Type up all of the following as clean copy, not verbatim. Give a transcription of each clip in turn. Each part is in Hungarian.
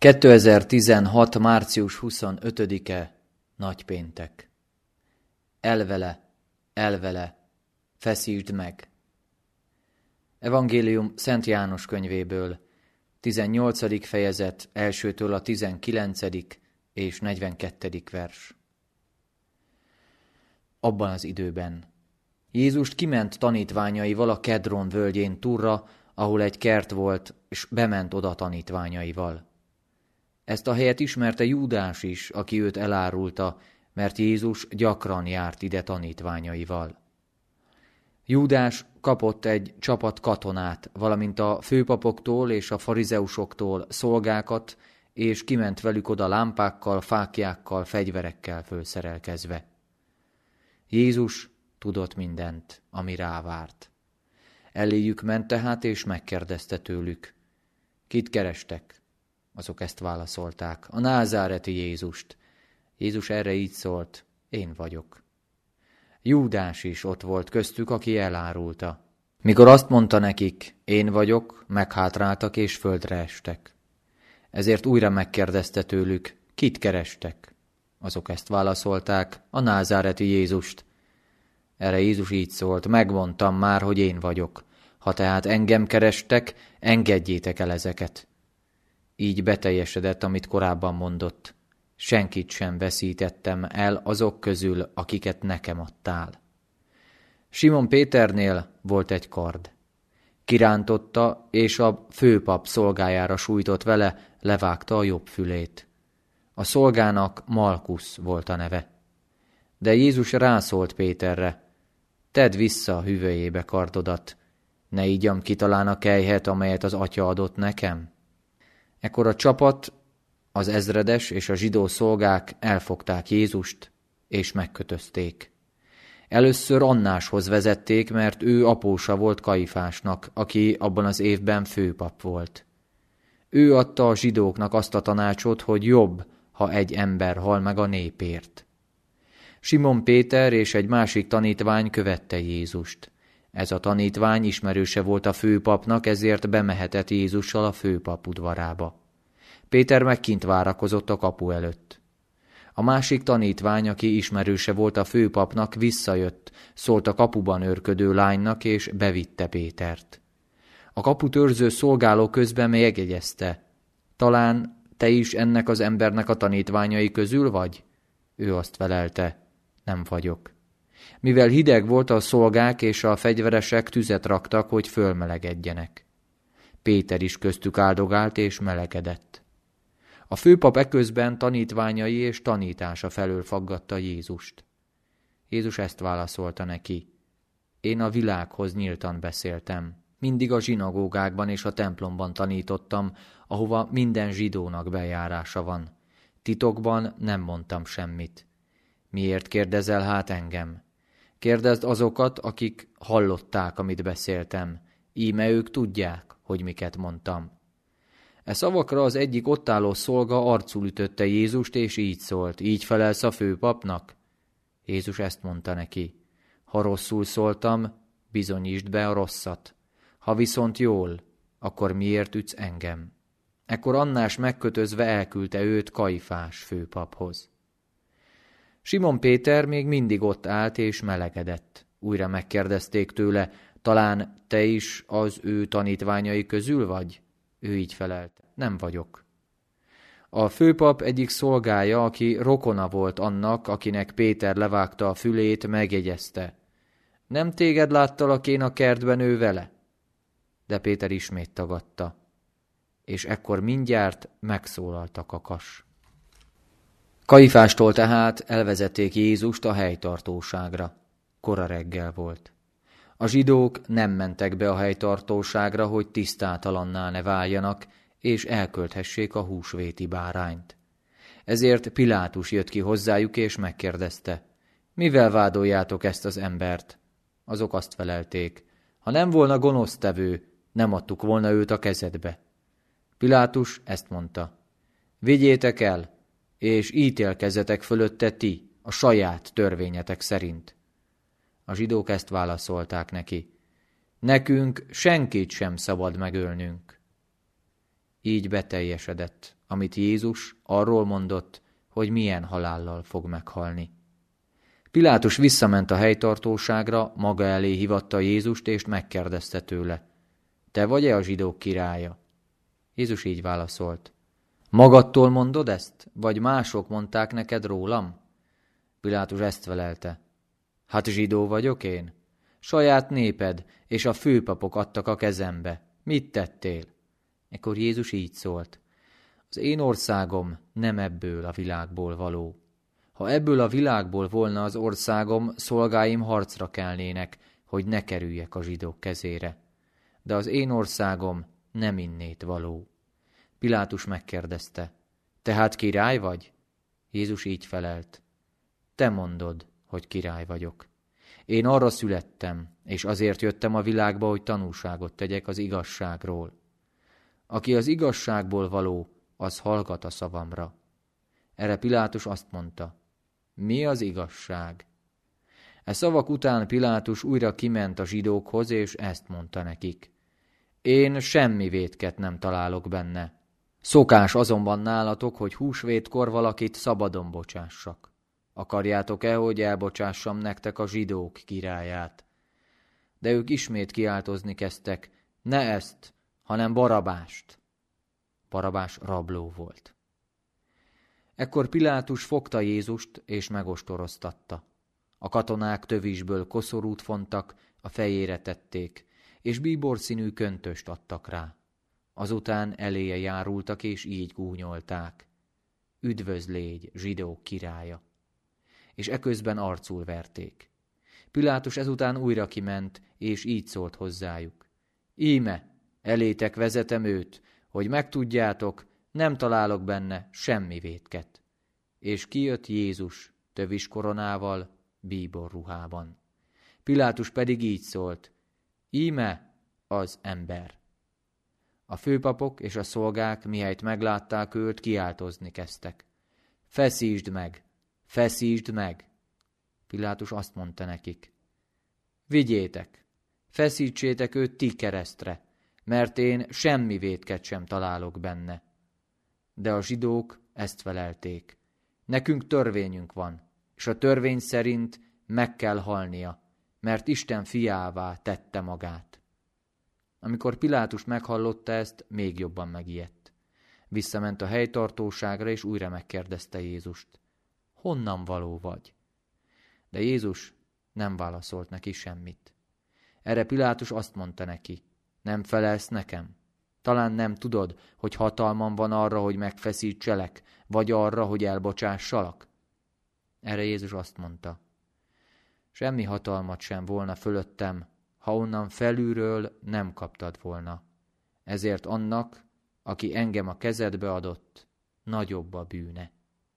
2016. március 25-e, nagypéntek. Elvele, feszítsd meg. Evangélium Szent János könyvéből, 18. fejezet, 1-től a 19. és 42. vers. Abban az időben Jézus kiment tanítványaival a Kedron völgyén Turra, ahol egy kert volt, és bement oda tanítványaival. Ezt a helyet ismerte Júdás is, aki őt elárulta, mert Jézus gyakran járt ide tanítványaival. Júdás kapott egy csapat katonát, valamint a főpapoktól és a farizeusoktól szolgákat, és kiment velük oda lámpákkal, fáklyákkal, fegyverekkel fölszerelkezve. Jézus tudott mindent, ami rávárt. Eléjük ment tehát, és megkérdezte tőlük: kit kerestek? Azok ezt válaszolták: a názáreti Jézust. Jézus erre így szólt: én vagyok. Júdás is ott volt köztük, aki elárulta. Mikor azt mondta nekik: én vagyok, meghátráltak és földre estek. Ezért újra megkérdezte tőlük: kit kerestek? Azok ezt válaszolták: a názáreti Jézust. Erre Jézus így szólt: megmondtam már, hogy én vagyok. Ha tehát engem kerestek, engedjétek el ezeket. Így beteljesedett, amit korábban mondott: senkit sem veszítettem el azok közül, akiket nekem adtál. Simon Péternél volt egy kard. Kirántotta, és a főpap szolgájára sújtott vele, levágta a jobb fülét. A szolgának Malkusz volt a neve. De Jézus rászólt Péterre: tedd vissza a hüvelyébe kardodat, ne igyam ki talán a kelyhet, amelyet az Atya adott nekem. Ekkor a csapat, az ezredes és a zsidó szolgák elfogták Jézust, és megkötözték. Először Annáshoz vezették, mert ő apósa volt Kajfásnak, aki abban az évben főpap volt. Ő adta a zsidóknak azt a tanácsot, hogy jobb, ha egy ember hal meg a népért. Simon Péter és egy másik tanítvány követte Jézust. Ez a tanítvány ismerőse volt a főpapnak, ezért bemehetett Jézussal a főpap udvarába. Péter meg kint várakozott a kapu előtt. A másik tanítvány, aki ismerőse volt a főpapnak, visszajött, szólt a kapuban őrködő lánynak, és bevitte Pétert. A kaput őrző szolgáló közben megjegyezte: talán te is ennek az embernek a tanítványai közül vagy? Ő azt felelte: nem vagyok. Mivel hideg volt, a szolgák és a fegyveresek tüzet raktak, hogy fölmelegedjenek. Péter is köztük áldogált és melegedett. A főpap eközben tanítványai és tanítása felől faggatta Jézust. Jézus ezt válaszolta neki: én a világhoz nyíltan beszéltem. Mindig a zsinagógákban és a templomban tanítottam, ahova minden zsidónak bejárása van. Titokban nem mondtam semmit. Miért kérdezel hát engem? Kérdezd azokat, akik hallották, amit beszéltem. Íme ők tudják, hogy miket mondtam. E szavakra az egyik ott álló szolga arcul ütötte Jézust, és így szólt: így felelsz a főpapnak? Jézus ezt mondta neki: ha rosszul szóltam, bizonyítsd be a rosszat. Ha viszont jól, akkor miért ütsz engem? Ekkor Annás megkötözve elküldte őt Kajfás főpaphoz. Simon Péter még mindig ott állt és melegedett. Újra megkérdezték tőle: talán te is az ő tanítványai közül vagy? Ő így felelt: nem vagyok. A főpap egyik szolgája, aki rokona volt annak, akinek Péter levágta a fülét, megjegyezte: nem téged láttalak én a kertben ő vele? De Péter ismét tagadta. És ekkor mindjárt megszólalt a kakas. Kajfástól tehát elvezették Jézust a helytartóságra. Kora reggel volt. A zsidók nem mentek be a helytartóságra, hogy tisztátalanná ne váljanak, és elkölthessék a húsvéti bárányt. Ezért Pilátus jött ki hozzájuk, és megkérdezte: mivel vádoljátok ezt az embert? Azok azt felelték: ha nem volna gonosztevő, nem adtuk volna őt a kezedbe. Pilátus ezt mondta: vigyétek el, és ítélkezzetek fölötte ti, a saját törvényetek szerint. A zsidók ezt válaszolták neki: nekünk senkit sem szabad megölnünk. Így beteljesedett, amit Jézus arról mondott, hogy milyen halállal fog meghalni. Pilátus visszament a helytartóságra, maga elé hívatta Jézust, és megkérdezte tőle: te vagy-e a zsidók királya? Jézus így válaszolt: magadtól mondod ezt, vagy mások mondták neked rólam? Pilátus ezt felelte: hát zsidó vagyok én? Saját néped és a főpapok adtak a kezembe. Mit tettél? Ekkor Jézus így szólt: az én országom nem ebből a világból való. Ha ebből a világból volna az országom, szolgáim harcra kelnének, hogy ne kerüljek a zsidók kezére. De az én országom nem innét való. Pilátus megkérdezte: tehát király vagy? Jézus így felelt: te mondod, hogy király vagyok. Én arra születtem, és azért jöttem a világba, hogy tanúságot tegyek az igazságról. Aki az igazságból való, az hallgat a szavamra. Erre Pilátus azt mondta: mi az igazság? E szavak után Pilátus újra kiment a zsidókhoz, és ezt mondta nekik: én semmi vétket nem találok benne. Szokás azonban nálatok, hogy húsvétkor valakit szabadon bocsássak. Akarjátok-e, hogy elbocsássam nektek a zsidók királyát? De ők ismét kiáltozni kezdtek: ne ezt, hanem Barabást. Barabás rabló volt. Ekkor Pilátus fogta Jézust, és megostoroztatta. A katonák tövisből koszorút fontak, a fejére tették, és bíborszínű köntöst adtak rá. Azután eléje járultak, és így gúnyolták: üdvözlégy, zsidók királya! És eközben arcul verték. Pilátus ezután újra kiment, és így szólt hozzájuk: íme, elétek vezetem őt, hogy megtudjátok, nem találok benne semmi vétket. És kijött Jézus tövis koronával, bíbor ruhában. Pilátus pedig így szólt: íme az ember. A főpapok és a szolgák, mihelyt meglátták őt, kiáltozni kezdtek: feszítsd meg! Feszítsd meg! Pilátus azt mondta nekik: vigyétek, feszítsétek őt ti keresztre, mert én semmi vétket sem találok benne. De a zsidók ezt felelték: nekünk törvényünk van, és a törvény szerint meg kell halnia, mert Isten fiává tette magát. Amikor Pilátus meghallotta ezt, még jobban megijedt. Visszament a helytartóságra, és újra megkérdezte Jézust: honnan való vagy? De Jézus nem válaszolt neki semmit. Erre Pilátus azt mondta neki: nem felelsz nekem? Talán nem tudod, hogy hatalmam van arra, hogy megfeszítselek, vagy arra, hogy elbocsássalak? Erre Jézus azt mondta: semmi hatalmat sem volna fölöttem, ha onnan felülről nem kaptad volna. Ezért annak, aki engem a kezedbe adott, nagyobb a bűne.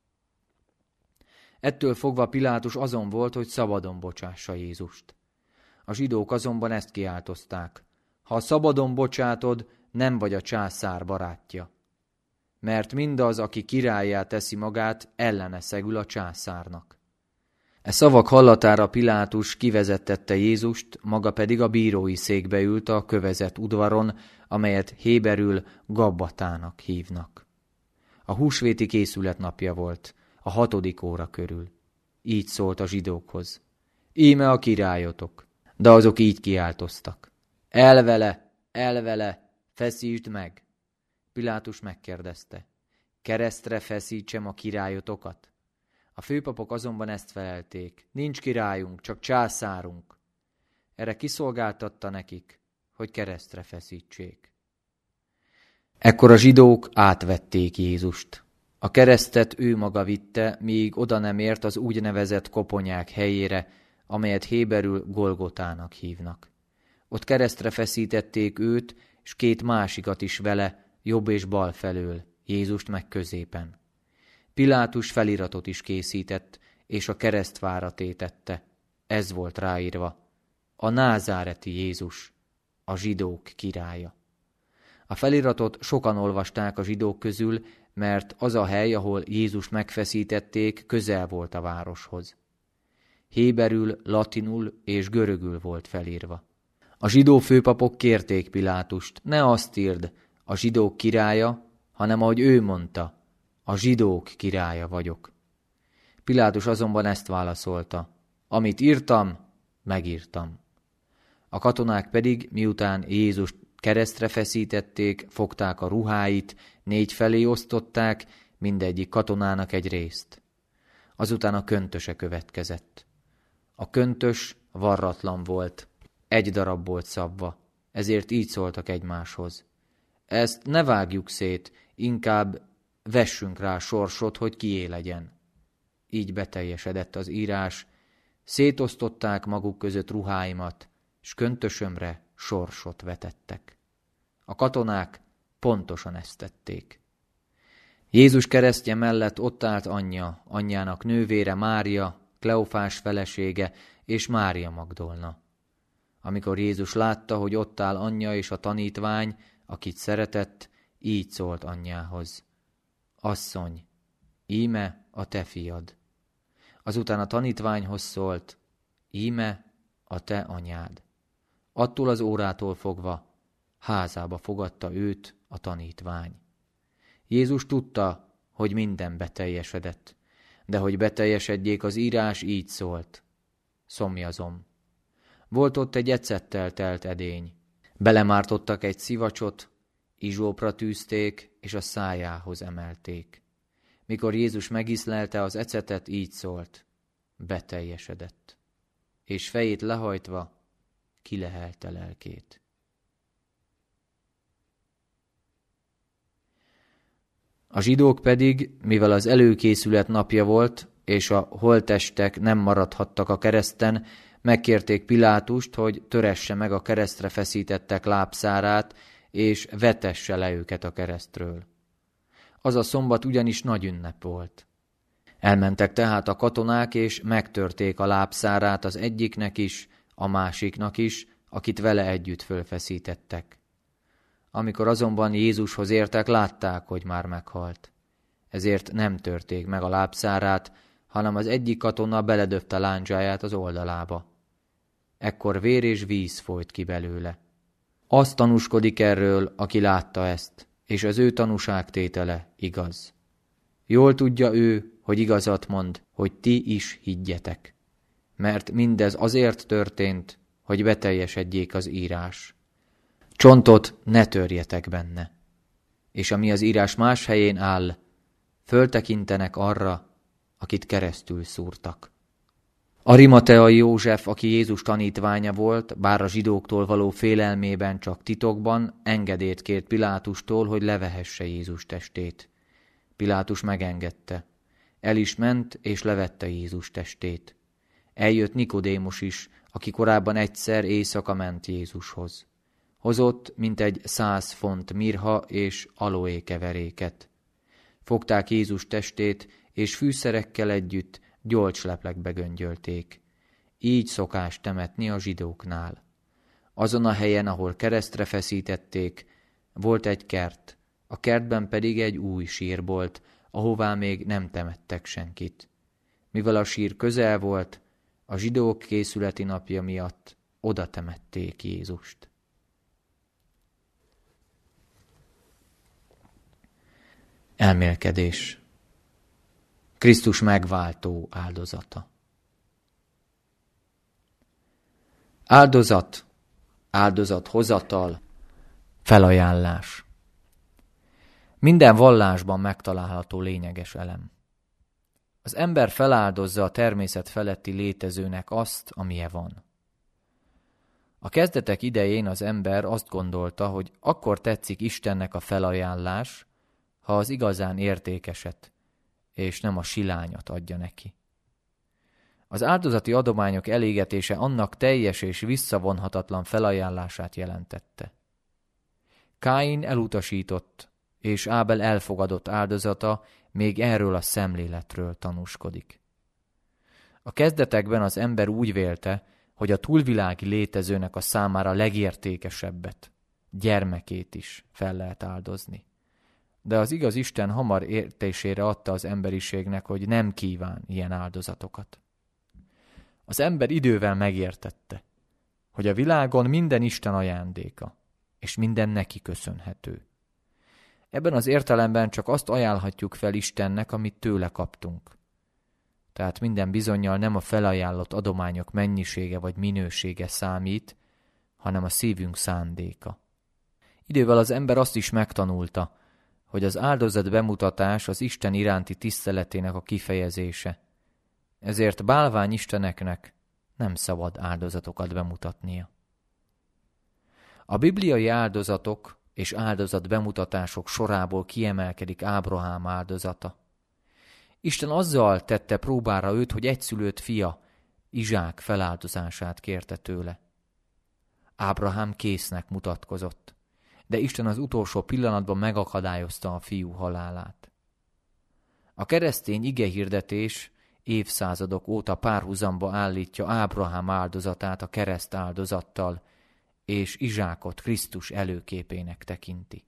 Ettől fogva Pilátus azon volt, hogy szabadon bocsássa Jézust. A zsidók azonban ezt kiáltozták: ha szabadon bocsátod, nem vagy a császár barátja. Mert mindaz, aki királlyá teszi magát, ellene szegül a császárnak. E szavak hallatára Pilátus kivezettette Jézust, maga pedig a bírói székbe ült a kövezett udvaron, amelyet héberül Gabbatának hívnak. A húsvéti készület napja volt, a 6. óra körül. Így szólt a zsidókhoz: íme a királyotok. De azok így kiáltoztak: elvele, elvele, feszítsd meg! Pilátus megkérdezte: keresztre feszítsem a királyotokat? A főpapok azonban ezt felelték: nincs királyunk, csak császárunk. Erre kiszolgáltatta nekik, hogy keresztre feszítsék. Ekkor a zsidók átvették Jézust. A keresztet ő maga vitte, míg oda nem ért az úgynevezett koponyák helyére, amelyet héberül Golgotának hívnak. Ott keresztre feszítették őt, és 2 másikat is vele, jobb és bal felől, Jézust meg középen. Pilátus feliratot is készített, és a keresztvára tétette. Ez volt ráírva: a názáreti Jézus, a zsidók királya. A feliratot sokan olvasták a zsidók közül, mert az a hely, ahol Jézust megfeszítették, közel volt a városhoz. Héberül, latinul és görögül volt felírva. A zsidó főpapok kérték Pilátust: ne azt írd, a zsidók királya, hanem ahogy ő mondta, a zsidók királya vagyok. Pilátus azonban ezt válaszolta, amit írtam, megírtam. A katonák pedig, miután Jézust keresztre feszítették, fogták a ruháit, 4 felé osztották, mindegyik katonának egy részt. Azután a köntöse következett. A köntös varratlan volt, 1 darab volt szabva, ezért így szóltak egymáshoz. Ezt ne vágjuk szét, inkább vessünk rá sorsot, hogy kié legyen. Így beteljesedett az írás, szétosztották maguk között ruháimat, s köntösömre sorsot vetettek. A katonák pontosan ezt tették. Jézus keresztje mellett ott állt anyja, anyjának nővére Mária, Kleofás felesége és Mária Magdolna. Amikor Jézus látta, hogy ott áll anyja és a tanítvány, akit szeretett, így szólt anyjához. Asszony, íme a te fiad. Azután a tanítványhoz szólt, íme a te anyád. Attól az órától fogva házába fogadta őt a tanítvány. Jézus tudta, hogy minden beteljesedett, de hogy beteljesedjék az írás, így szólt. Szomjazom. Volt ott egy ecettel telt edény. Belemártottak egy szivacsot, izsópra tűzték, és a szájához emelték. Mikor Jézus megiszlelte az ecetet, így szólt. Beteljesedett. És fejét lehajtva kilehelte lelkét. A zsidók pedig, mivel az előkészület napja volt, és a holttestek nem maradhattak a kereszten, megkérték Pilátust, hogy töresse meg a keresztre feszítettek lábszárát, és vetesse le őket a keresztről. Az a szombat ugyanis nagy ünnep volt. Elmentek tehát a katonák, és megtörték a lábszárát az egyiknek is, a másiknak is, akit vele együtt fölfeszítettek. Amikor azonban Jézushoz értek, látták, hogy már meghalt. Ezért nem törték meg a lábszárát, hanem az egyik katona beledöfte lándzsáját az oldalába. Ekkor vér és víz folyt ki belőle. Az tanúskodik erről, aki látta ezt, és az ő tanúságtétele igaz. Jól tudja ő, hogy igazat mond, hogy ti is higgyetek. Mert mindez azért történt, hogy beteljesedjék az írás. Csontot ne törjetek benne. És ami az írás más helyén áll, föltekintenek arra, akit keresztül szúrtak. Arimateai József, aki Jézus tanítványa volt, bár a zsidóktól való félelmében csak titokban, engedélyt kért Pilátustól, hogy levehesse Jézus testét. Pilátus megengedte. El is ment, és levette Jézus testét. Eljött Nikodémus is, aki korábban egyszer éjszaka ment Jézushoz. Hozott mintegy 100 font mirha és aloé keveréket. Fogták Jézus testét, és fűszerekkel együtt gyolcsleplekbe göngyölték. Így szokás temetni a zsidóknál. Azon a helyen, ahol keresztre feszítették, volt egy kert, a kertben pedig egy új sírbolt, ahová még nem temettek senkit. Mivel a sír közel volt, a zsidók készületi napja miatt oda temették Jézust. Elmélkedés. Krisztus megváltó áldozata. Áldozat, áldozathozatal, felajánlás. Minden vallásban megtalálható lényeges elem. Az ember feláldozza a természet feletti létezőnek azt, amilyen van. A kezdetek idején az ember azt gondolta, hogy akkor tetszik Istennek a felajánlás, ha az igazán értékeset, és nem a silányat adja neki. Az áldozati adományok elégetése annak teljes és visszavonhatatlan felajánlását jelentette. Káin elutasított, és Ábel elfogadott áldozata még erről a szemléletről tanúskodik. A kezdetekben az ember úgy vélte, hogy a túlvilági létezőnek a számára legértékesebbet, gyermekét is fel lehet áldozni. De az igaz Isten hamar értésére adta az emberiségnek, hogy nem kíván ilyen áldozatokat. Az ember idővel megértette, hogy a világon minden Isten ajándéka, és minden neki köszönhető. Ebben az értelemben csak azt ajánlhatjuk fel Istennek, amit tőle kaptunk. Tehát minden bizonnyal nem a felajánlott adományok mennyisége vagy minősége számít, hanem a szívünk szándéka. Idővel az ember azt is megtanulta, hogy az áldozat bemutatás az Isten iránti tiszteletének a kifejezése. Ezért bálvány isteneknek nem szabad áldozatokat bemutatnia. A bibliai áldozatok és áldozat bemutatások sorából kiemelkedik Ábrahám áldozata. Isten azzal tette próbára őt, hogy egyszülött fia, Izsák feláldozását kérte tőle. Ábrahám késznek mutatkozott, de Isten az utolsó pillanatban megakadályozta a fiú halálát. A keresztény igehirdetés évszázadok óta párhuzamba állítja Ábrahám áldozatát a kereszt áldozattal, és Izsákot Krisztus előképének tekinti.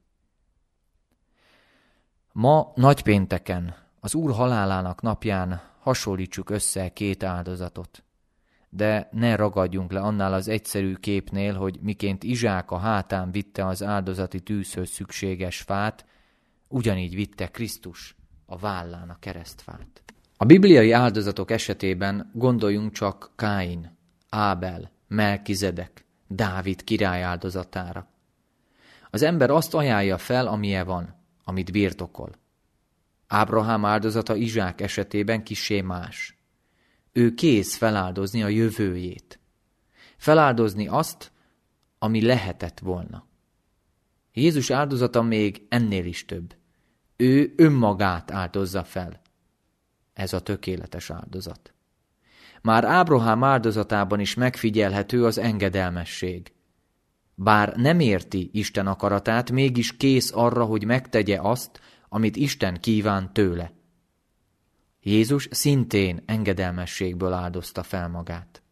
Ma nagypénteken, az Úr halálának napján hasonlítsuk össze két áldozatot. De ne ragadjunk le annál az egyszerű képnél, hogy miként Izsák a hátán vitte az áldozati tűzhöz szükséges fát, ugyanígy vitte Krisztus a vállán a keresztfát. A bibliai áldozatok esetében gondoljunk csak Káin, Ábel, Melkizedek, Dávid király áldozatára. Az ember azt ajánlja fel, amilyen van, amit birtokol. Ábrahám áldozata Izsák esetében kissé más. Ő kész feláldozni a jövőjét. Feláldozni azt, ami lehetett volna. Jézus áldozata még ennél is több. Ő önmagát áldozza fel. Ez a tökéletes áldozat. Már Ábrahám áldozatában is megfigyelhető az engedelmesség. Bár nem érti Isten akaratát, mégis kész arra, hogy megtegye azt, amit Isten kíván tőle. Jézus szintén engedelmességből áldozta fel magát.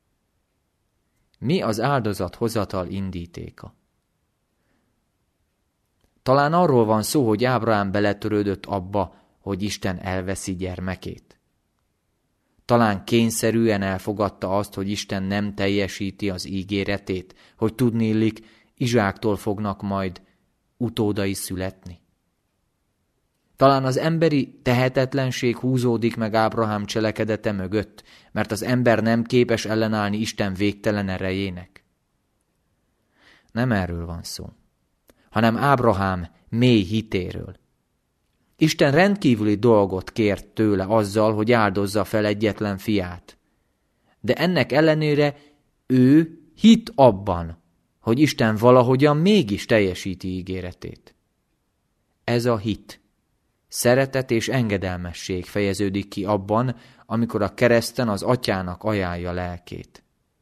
Mi az áldozathozatal indítéka? Talán arról van szó, hogy Ábrahám beletörődött abba, hogy Isten elveszi gyermekét. Talán kényszerűen elfogadta azt, hogy Isten nem teljesíti az ígéretét, hogy tudniillik, Izsáktól fognak majd utódai születni. Talán az emberi tehetetlenség húzódik meg Ábrahám cselekedete mögött, mert az ember nem képes ellenállni Isten végtelen erejének. Nem erről van szó, hanem Ábrahám mély hitéről. Isten rendkívüli dolgot kért tőle azzal, hogy áldozza fel egyetlen fiát. De ennek ellenére ő hitt abban, hogy Isten valahogyan mégis teljesíti ígéretét. Ez a hit, szeretet és engedelmesség fejeződik ki abban, amikor a kereszten az atyának ajánlja lelkét.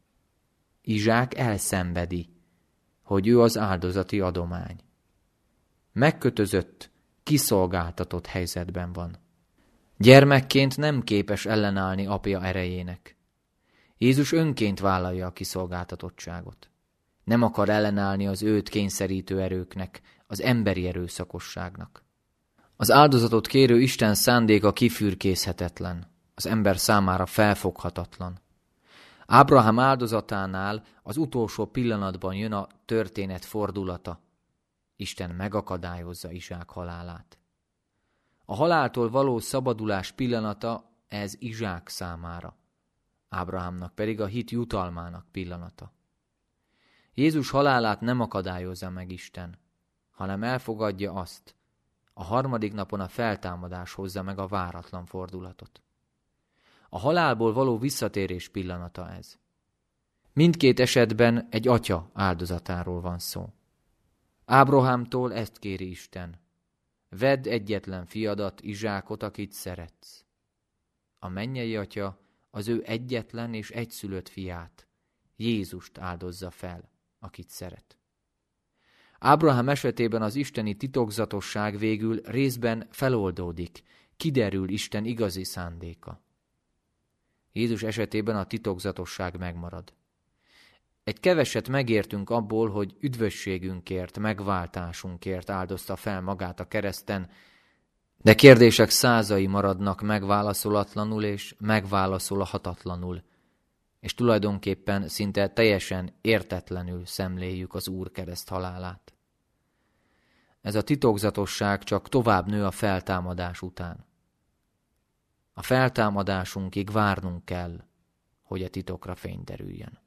Izsák elszenvedi, hogy ő az áldozati adomány. Megkötözött, kiszolgáltatott helyzetben van. Gyermekként nem képes ellenállni apja erejének. Jézus önként vállalja a kiszolgáltatottságot. Nem akar ellenállni az őt kényszerítő erőknek, az emberi erőszakosságnak. Az áldozatot kérő Isten szándéka kifürkészhetetlen, az ember számára felfoghatatlan. Ábrahám áldozatánál az utolsó pillanatban jön a történet fordulata. Isten megakadályozza Izsák halálát. A haláltól való szabadulás pillanata ez Izsák számára, Ábrahámnak pedig a hit jutalmának pillanata. Jézus halálát nem akadályozza meg Isten, hanem elfogadja azt. A harmadik napon a feltámadás hozza meg a váratlan fordulatot. A halálból való visszatérés pillanata ez. Mindkét esetben egy atya áldozatáról van szó. Ábrahámtól ezt kéri Isten. Vedd egyetlen fiadat, Izsákot, akit szeretsz. A mennyei atya az ő egyetlen és egyszülött fiát, Jézust áldozza fel, akit szeret. Ábrahám esetében az isteni titokzatosság végül részben feloldódik, kiderül Isten igazi szándéka. Jézus esetében a titokzatosság megmarad. Egy keveset megértünk abból, hogy üdvösségünkért, megváltásunkért áldozta fel magát a kereszten, de kérdések százai maradnak megválaszolatlanul és megválaszolhatatlanul, és tulajdonképpen szinte teljesen értetlenül szemléljük az Úr kereszt halálát. ez a titokzatosság csak tovább nő a feltámadás után. A feltámadásunkig várnunk kell, hogy a titokra fény derüljön.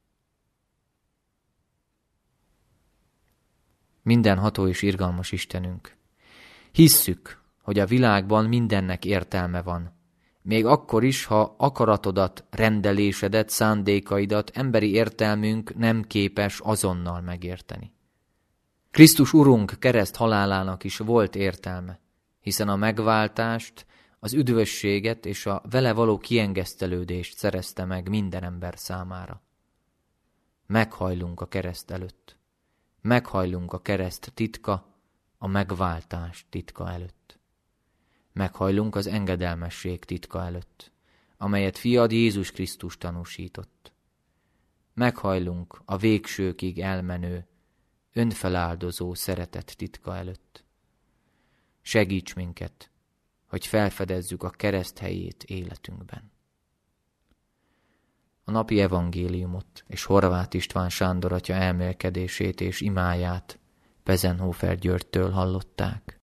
Mindenható és irgalmas Istenünk, hisszük, hogy a világban mindennek értelme van, még akkor is, ha akaratodat, rendelésedet, szándékaidat emberi értelmünk nem képes azonnal megérteni. Krisztus Urunk kereszt halálának is volt értelme, hiszen a megváltást, az üdvösséget és a vele való kiengesztelődést szerezte meg minden ember számára. Meghajlunk a kereszt előtt. Meghajlunk a kereszt titka, a megváltás titka előtt. Meghajlunk az engedelmesség titka előtt, amelyet fiad Jézus Krisztus tanúsított. Meghajlunk a végsőkig elmenő, önfeláldozó szeretet titka előtt. Segíts minket, hogy felfedezzük a kereszt helyét életünkben. A napi evangéliumot és Horváth István Sándor atya elmélkedését és imáját Besenhofer Györgytől hallották.